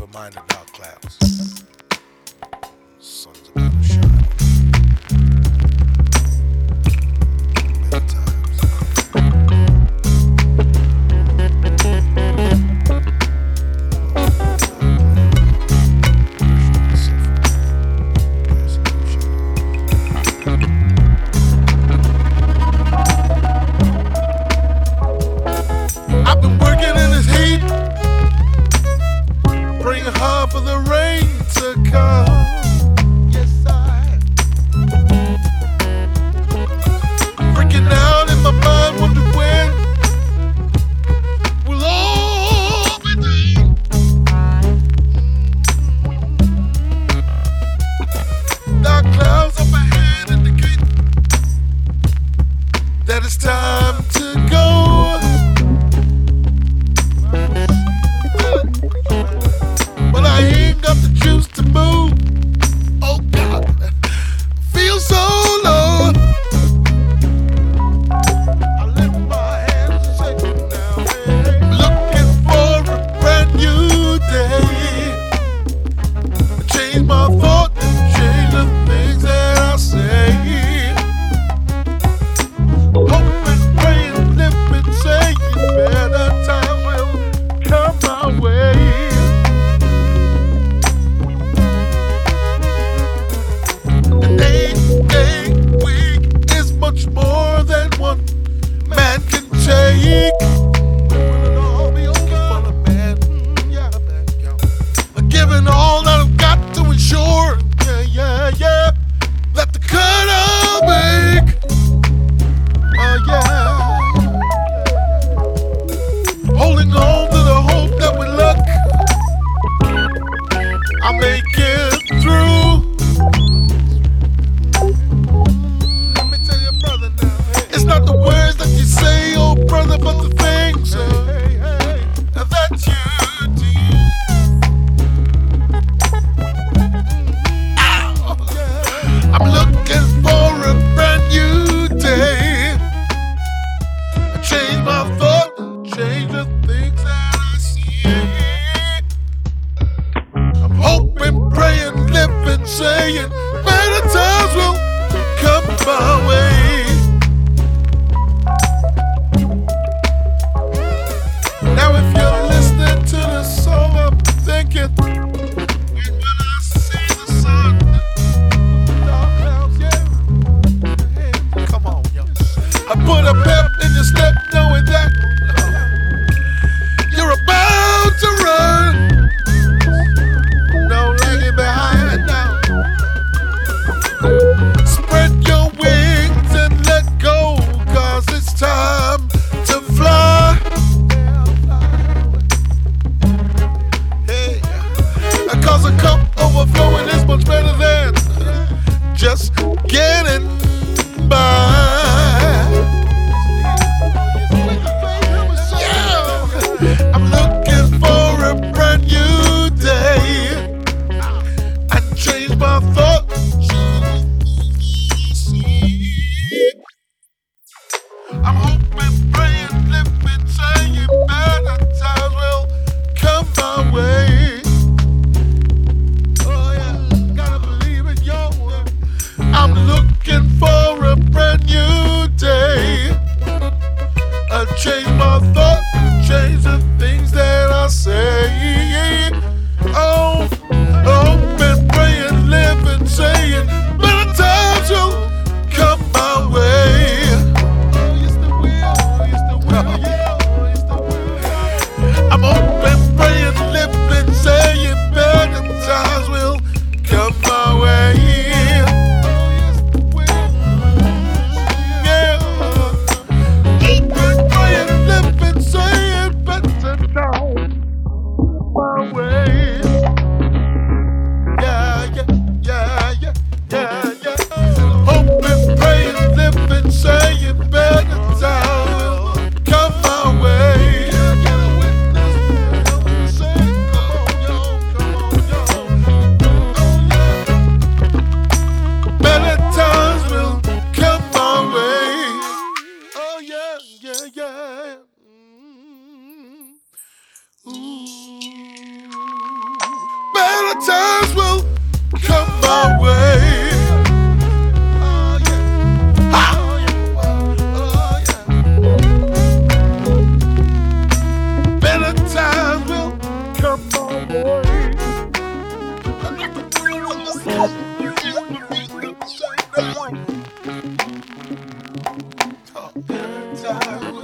mind the dark clouds. Sun's about to shine. Better times. I've been working in this heat, praying hard for the rain to come. Yes, I freaking out in my mind, wonder when we'll all be there. Dark clouds up ahead indicate that it's time to go. But I ain't got the juice to move. Oh God, feel so low. I lift my hands and shake now. Hey. Looking for a brand new day. Change my thought and change the things that I say. Hoping, praying, living, saying better times will come my way. Much more than one man can take. Will it all be over for the man? Yeah, man, yeah. Giving all that I've got to ensure, yeah, that the cut I'll make. Oh yeah. Holding on to the hope that we look, I'll make it through. It's not the words that you say, oh brother, but the things that you do. Ow. I'm looking for a brand new day. I change my thought, change the things that I see. I'm hoping, praying, living, saying better times will come my way. Now if you're listening to the song, I'm thinking, when will I see the sun? Dark clouds, yeah. Hey, come on, yo. I put a pep in your step, knowing that you're about to run. No lagging behind now. Spread your wings and let go, 'cause it's time to fly. Cause a cup overflowing is much better than just getting by. Yeah. I'm looking for a brand new day and change my thought. I'm hoping, praying, living, saying better times will come my way. I'm looking for a brand new day. I change my thoughts, change the things that I say. Oh, hoping, praying, living, saying better times will come my way. I'm hoping, praying, living, saying better times will come my way. Praying, times will come my way. Oh yeah. Ha! Oh yeah. Better times will come my way. Better times